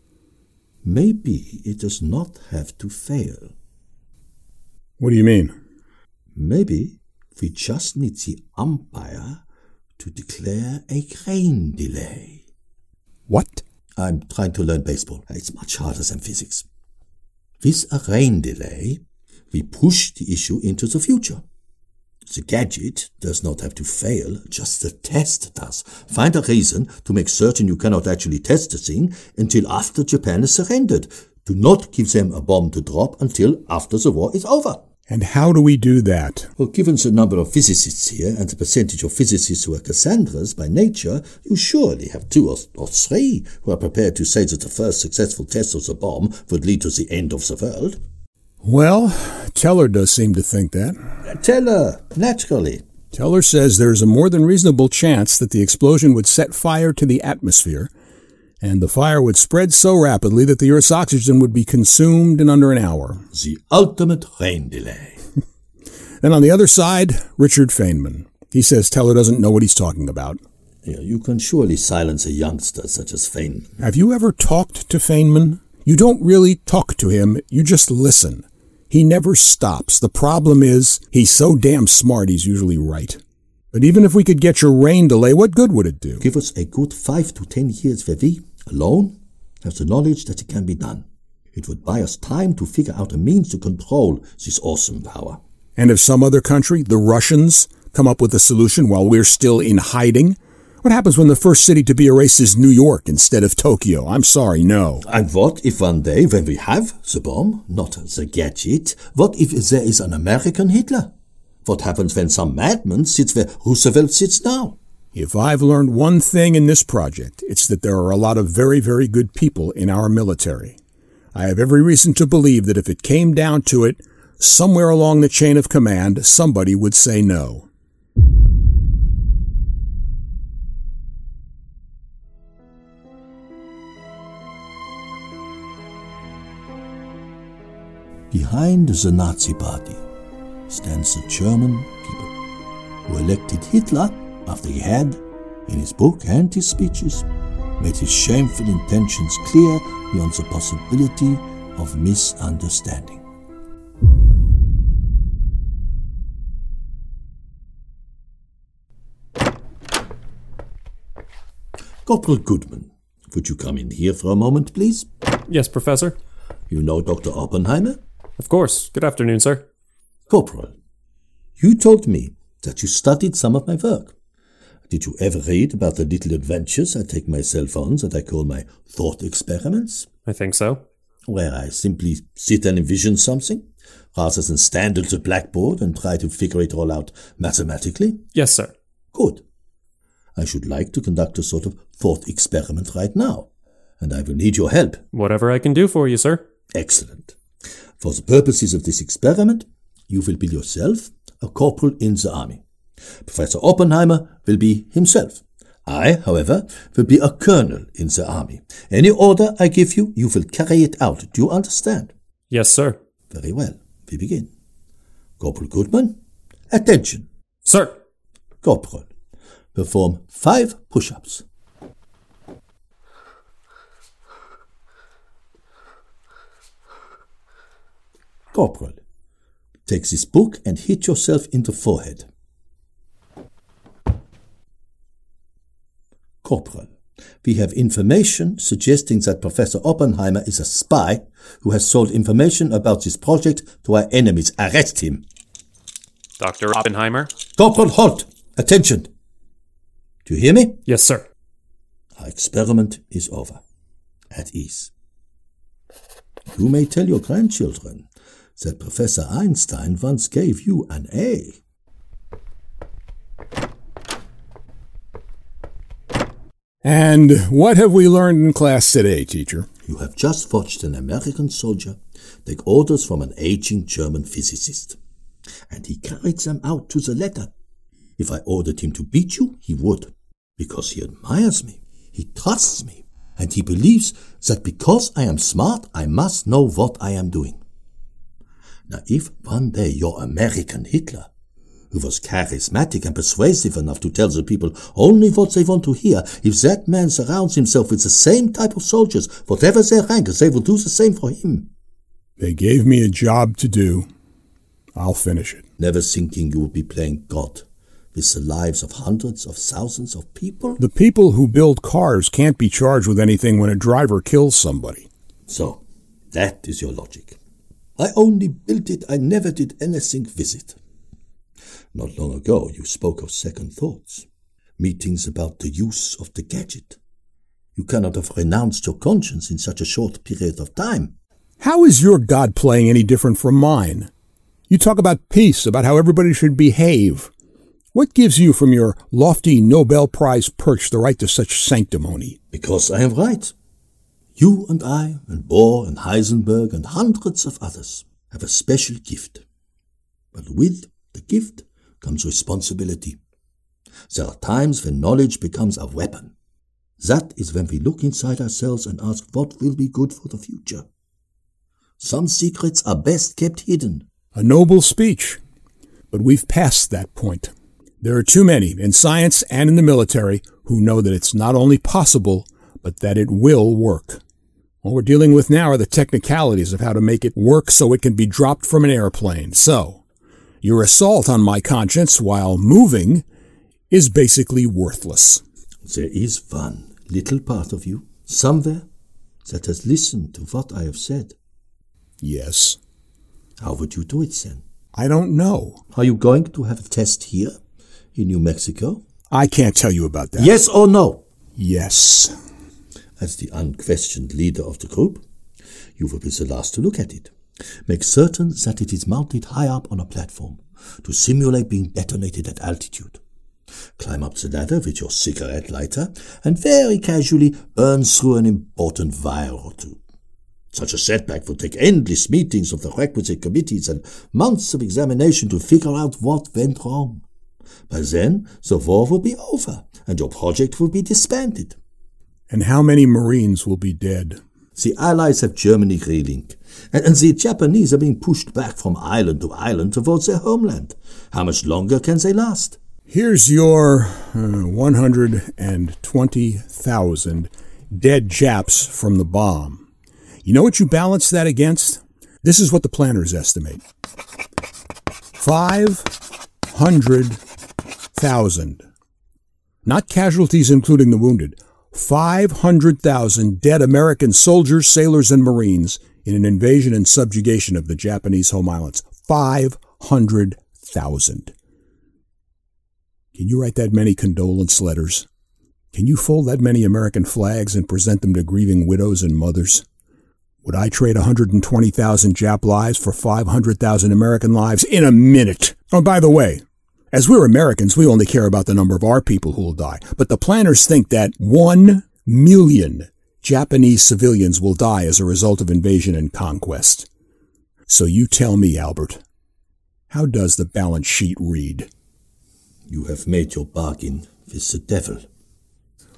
Maybe it does not have to fail. What do you mean? Maybe we just need the umpire to declare a rain delay. What? I'm trying to learn baseball. It's much harder than physics. With a rain delay, we push the issue into the future. The gadget does not have to fail, just the test does. Find a reason to make certain you cannot actually test the thing until after Japan is surrendered. Do not give them a bomb to drop until after the war is over. And how do we do that? Well, given the number of physicists here and the percentage of physicists who are Cassandras by nature, you surely have two or, or three who are prepared to say that the first successful test of the bomb would lead to the end of the world. Well, Teller does seem to think that. Teller, naturally. Teller says there is a more than reasonable chance that the explosion would set fire to the atmosphere, and the fire would spread so rapidly that the Earth's oxygen would be consumed in under an hour. The ultimate rain delay. Then on the other side, Richard Feynman. He says Teller doesn't know what he's talking about. Yeah, you can surely silence a youngster such as Feynman. Have you ever talked to Feynman? You don't really talk to him, you just listen. He never stops. The problem is, he's so damn smart he's usually right. But even if we could get your rain delay, what good would it do? Give us a good five to ten years where we, alone, have the knowledge that it can be done. It would buy us time to figure out a means to control this awesome power. And if some other country, the Russians, come up with a solution while we're still in hiding? What happens when the first city to be erased is New York instead of Tokyo? I'm sorry, no. And what if one day, when we have the bomb, not the gadget, what if there is an American Hitler? What happens when some madman sits where Roosevelt sits now? If I've learned one thing in this project, it's that there are a lot of very, very good people in our military. I have every reason to believe that if it came down to it, somewhere along the chain of command, somebody would say no. Behind the Nazi Party stands the German people, who elected Hitler after he had, in his book and his speeches, made his shameful intentions clear beyond the possibility of misunderstanding. Corporal Goodman, would you come in here for a moment, please? Yes, Professor. You know Doctor Oppenheimer? Of course. Good afternoon, sir. Corporal, you told me that you studied some of my work. Did you ever read about the little adventures I take myself on that I call my thought experiments? I think so. Where I simply sit and envision something, rather than stand at the blackboard and try to figure it all out mathematically? Yes, sir. Good. I should like to conduct a sort of thought experiment right now, and I will need your help. Whatever I can do for you, sir. Excellent. For the purposes of this experiment, you will be yourself a corporal in the army. Professor Oppenheimer will be himself I, however, will be a colonel in the army. Any order I give you, you will carry it out. Do you understand? Yes, sir. Very well. We begin. Corporal Goodman, attention. Sir. Corporal, perform five push-ups. Corporal, take this book and hit yourself in the forehead. Corporal, we have information suggesting that Professor Oppenheimer is a spy who has sold information about this project to our enemies. Arrest him. Doctor Oppenheimer? Corporal, halt! Attention! Do you hear me? Yes, sir. Our experiment is over. At ease. You may tell your grandchildren that Professor Einstein once gave you an A. And what have we learned in class today, teacher? You have just watched an American soldier take orders from an aging German physicist. And he carried them out to the letter. If I ordered him to beat you, he would. Because he admires me, he trusts me, and he believes that because I am smart, I must know what I am doing. Now, if one day your American Hitler, who was charismatic and persuasive enough to tell the people only what they want to hear, if that man surrounds himself with the same type of soldiers, whatever their rank, they will do the same for him. They gave me a job to do. I'll finish it. Never thinking you will be playing God with the lives of hundreds of thousands of people? The people who build cars can't be charged with anything when a driver kills somebody. So, that is your logic. I only built it, I never did anything with it. Not long ago you spoke of second thoughts, meetings about the use of the gadget. You cannot have renounced your conscience in such a short period of time. How is your God playing any different from mine? You talk about peace, about how everybody should behave. What gives you from your lofty Nobel Prize perch the right to such sanctimony? Because I am right. You and I and Bohr and Heisenberg and hundreds of others have a special gift. But with the gift comes responsibility. There are times when knowledge becomes a weapon. That is when we look inside ourselves and ask what will be good for the future. Some secrets are best kept hidden. A noble speech. But we've passed that point. There are too many, in science and in the military, who know that it's not only possible, but that it will work. What we're dealing with now are the technicalities of how to make it work so it can be dropped from an airplane. So, your assault on my conscience while moving is basically worthless. There is one little part of you, somewhere, that has listened to what I have said. Yes. How would you do it then? I don't know. Are you going to have a test here in New Mexico? I can't tell you about that. Yes or no? Yes. As the unquestioned leader of the group, you will be the last to look at it. Make certain that it is mounted high up on a platform to simulate being detonated at altitude. Climb up the ladder with your cigarette lighter and very casually burn through an important wire or two. Such a setback would take endless meetings of the requisite committees and months of examination to figure out what went wrong. By then, the war will be over and your project will be disbanded. And how many Marines will be dead? The Allies have Germany reeling, and, and the Japanese are being pushed back from island to island towards their homeland. How much longer can they last? Here's your uh, one hundred twenty thousand dead Japs from the bomb. You know what you balance that against? This is what the planners estimate. Five hundred thousand. Not casualties including the wounded. Five hundred thousand dead American soldiers, sailors, and Marines in an invasion and subjugation of the Japanese home islands. Five hundred thousand. Can you write that many condolence letters? Can you fold that many American flags and present them to grieving widows and mothers? Would I trade one hundred twenty thousand Jap lives for five hundred thousand American lives in a minute? Oh, by the way, as we're Americans, we only care about the number of our people who will die. But the planners think that one million Japanese civilians will die as a result of invasion and conquest. So you tell me, Albert, how does the balance sheet read? You have made your bargain with the devil.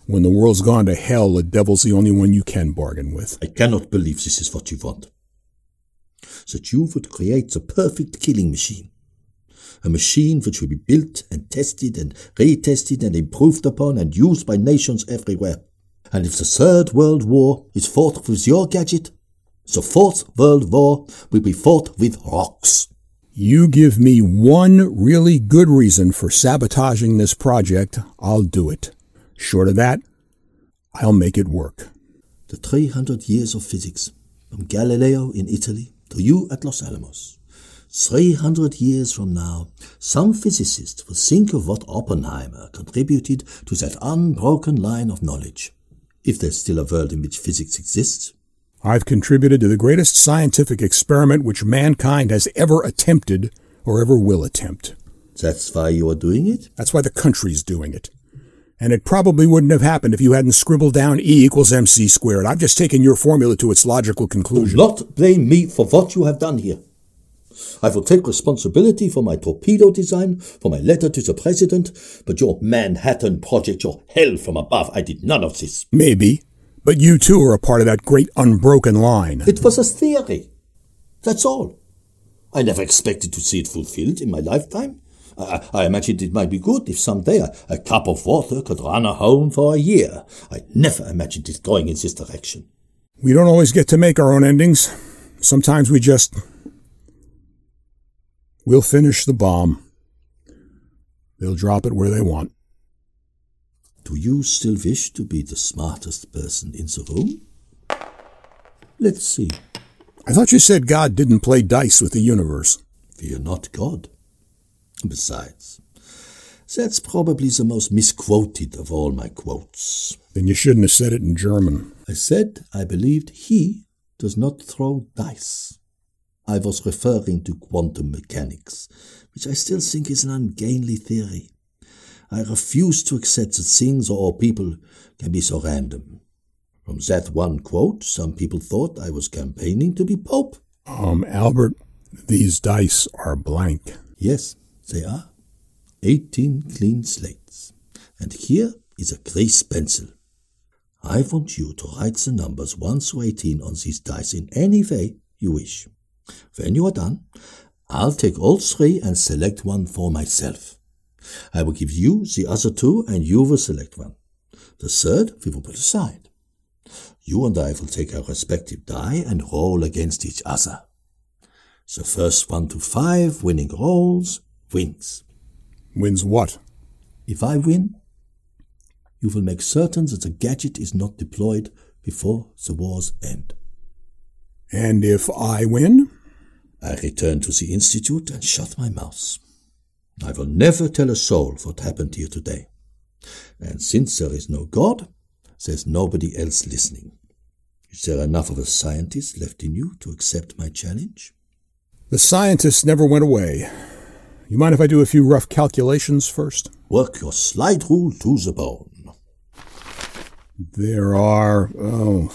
When the world's gone to hell, the devil's the only one you can bargain with. I cannot believe this is what you want. That you would create the perfect killing machine. A machine which will be built and tested and retested and improved upon and used by nations everywhere. And if the Third World War is fought with your gadget, the Fourth World War will be fought with rocks. You give me one really good reason for sabotaging this project, I'll do it. Short of that, I'll make it work. The three hundred years of physics, from Galileo in Italy to you at Los Alamos. three hundred years from now, some physicist will think of what Oppenheimer contributed to that unbroken line of knowledge. If there's still a world in which physics exists. I've contributed to the greatest scientific experiment which mankind has ever attempted or ever will attempt. That's why you are doing it? That's why the country's doing it. And it probably wouldn't have happened if you hadn't scribbled down E equals mc squared. I've just taken your formula to its logical conclusion. Do not blame me for what you have done here. I will take responsibility for my torpedo design, for my letter to the president, but your Manhattan Project, your hell from above, I did none of this. Maybe, but you too are a part of that great unbroken line. It was a theory. That's all. I never expected to see it fulfilled in my lifetime. I, I imagined it might be good if someday a, a cup of water could run a home for a year. I never imagined it going in this direction. We don't always get to make our own endings. Sometimes we just... We'll finish the bomb. They'll drop it where they want. Do you still wish to be the smartest person in the room? Let's see. I thought you said God didn't play dice with the universe. We are not God. Besides, that's probably the most misquoted of all my quotes. Then you shouldn't have said it in German. I said I believed he does not throw dice. I was referring to quantum mechanics, which I still think is an ungainly theory. I refuse to accept that things or people can be so random. From that one quote, some people thought I was campaigning to be Pope. Um, Albert, these dice are blank. Yes, they are. Eighteen clean slates. And here is a grease pencil. I want you to write the numbers one through eighteen on these dice in any way you wish. When you are done, I'll take all three and select one for myself. I will give you the other two and you will select one. The third we will put aside. You and I will take our respective die and roll against each other. The first one to five winning rolls wins. Wins what? If I win, you will make certain that the gadget is not deployed before the war's end. And if I win? I return to the Institute and shut my mouth. I will never tell a soul what happened here today. And since there is no God, there's nobody else listening. Is there enough of a scientist left in you to accept my challenge? The scientist never went away. You mind if I do a few rough calculations first? Work your slide rule to the bone. There are, oh,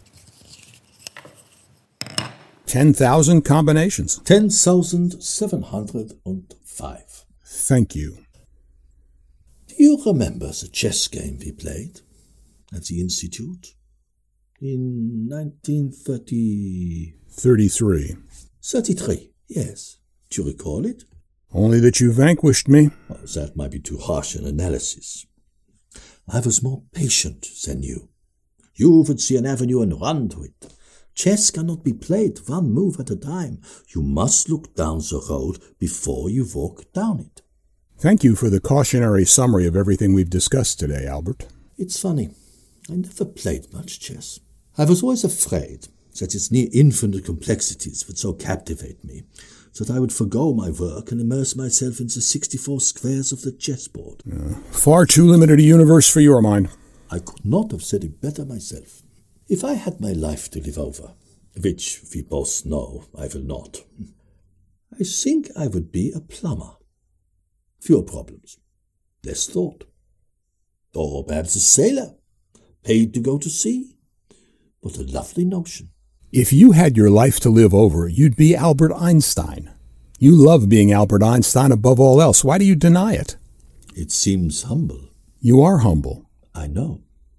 ten thousand combinations. ten thousand seven hundred five. Thank you. Do you remember the chess game we played at the Institute in nineteen thirty... thirty-three. thirty-three, yes. Do you recall it? Only that you vanquished me. Well, that might be too harsh an analysis. I was more patient than you. You would see an avenue and run to it. Chess cannot be played one move at a time. You must look down the road before you walk down it. Thank you for the cautionary summary of everything we've discussed today, Albert. It's funny. I never played much chess. I was always afraid that its near infinite complexities would so captivate me that I would forgo my work and immerse myself in the sixty-four squares of the chessboard. Uh, far too limited a universe for your mind. I could not have said it better myself. If I had my life to live over, which we both know I will not, I think I would be a plumber. Fewer problems, less thought. Or perhaps a sailor, paid to go to sea. What a lovely notion. If you had your life to live over, you'd be Albert Einstein. You love being Albert Einstein above all else. Why do you deny it? It seems humble. You are humble. I know.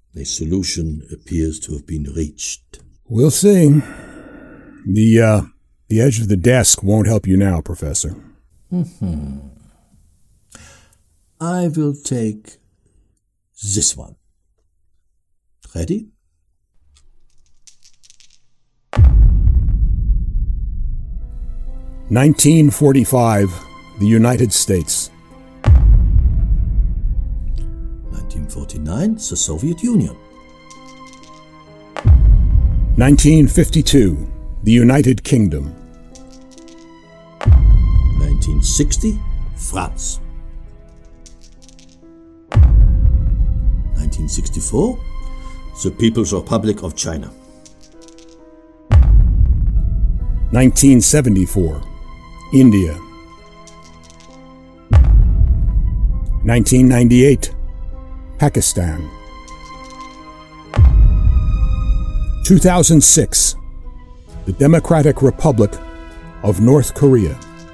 A solution appears to have been reached. We'll see. The, uh, the edge of the desk won't help you now, Professor. Mm-hmm. I will take this one. Ready? nineteen forty-five, the United States. nineteen forty-nine, the Soviet Union. nineteen fifty-two, the United Kingdom. nineteen sixty, France. nineteen sixty-four, the People's Republic of China. nineteen seventy-four, India. nineteen ninety-eight, Pakistan. two thousand six, the Democratic Republic of North Korea.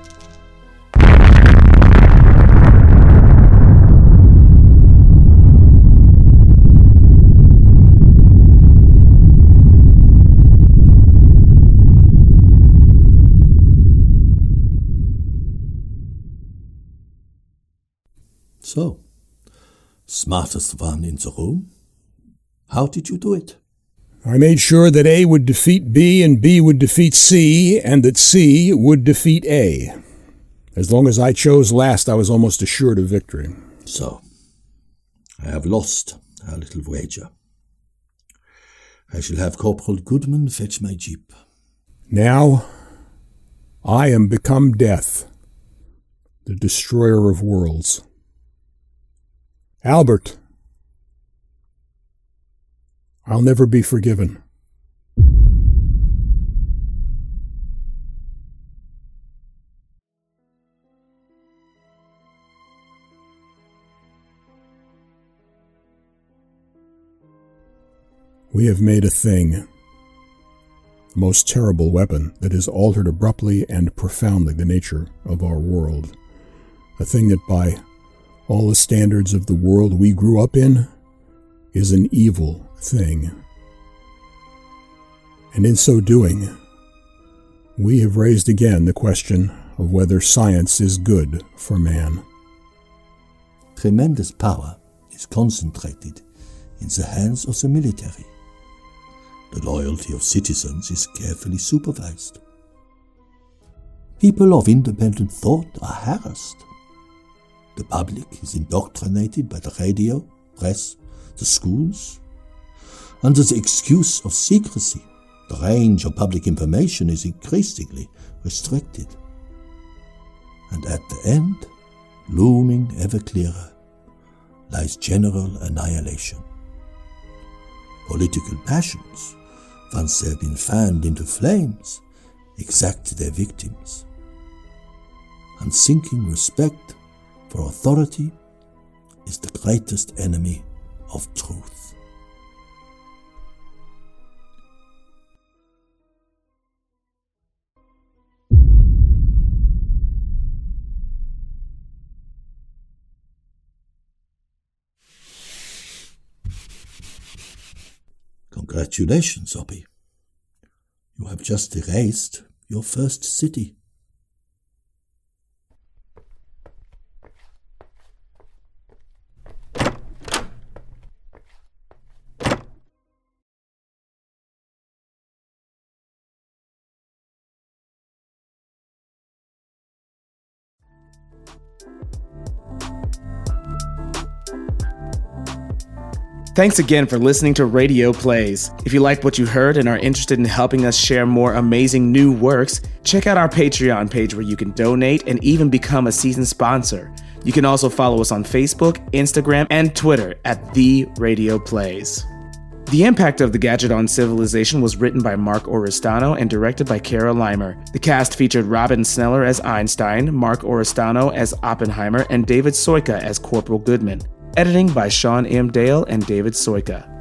So, smartest one in the room. How did you do it? I made sure that A would defeat B and B would defeat C, and that C would defeat A. As long as I chose last, I was almost assured of victory. So, I have lost our little wager. I shall have Corporal Goodman fetch my jeep. Now, I am become death, the destroyer of worlds. Albert, I'll never be forgiven. We have made a thing, the most terrible weapon that has altered abruptly and profoundly the nature of our world. A thing that by all the standards of the world we grew up in is an evil thing. And in so doing, we have raised again the question of whether science is good for man. Tremendous power is concentrated in the hands of the military. The loyalty of citizens is carefully supervised. People of independent thought are harassed. The public is indoctrinated by the radio, press, the schools. Under the excuse of secrecy, the range of public information is increasingly restricted. And at the end, looming ever clearer, lies general annihilation. Political passions, once they have been fanned into flames, exact their victims. Unsinking respect for authority is the greatest enemy of truth. Congratulations, Oppie. You have just erased your first city. Thanks again for listening to Radio Plays. If you liked what you heard and are interested in helping us share more amazing new works, check out our Patreon page where you can donate and even become a season sponsor. You can also follow us on Facebook, Instagram, and Twitter at The Radio Plays. The Impact of the Gadget on Civilization was written by Mark Oristano and directed by Kara Leimer. The cast featured Robin Sneller as Einstein, Mark Oristano as Oppenheimer, and David Soika as Corporal Goodman. Editing by Sean M. Dale and David Soika.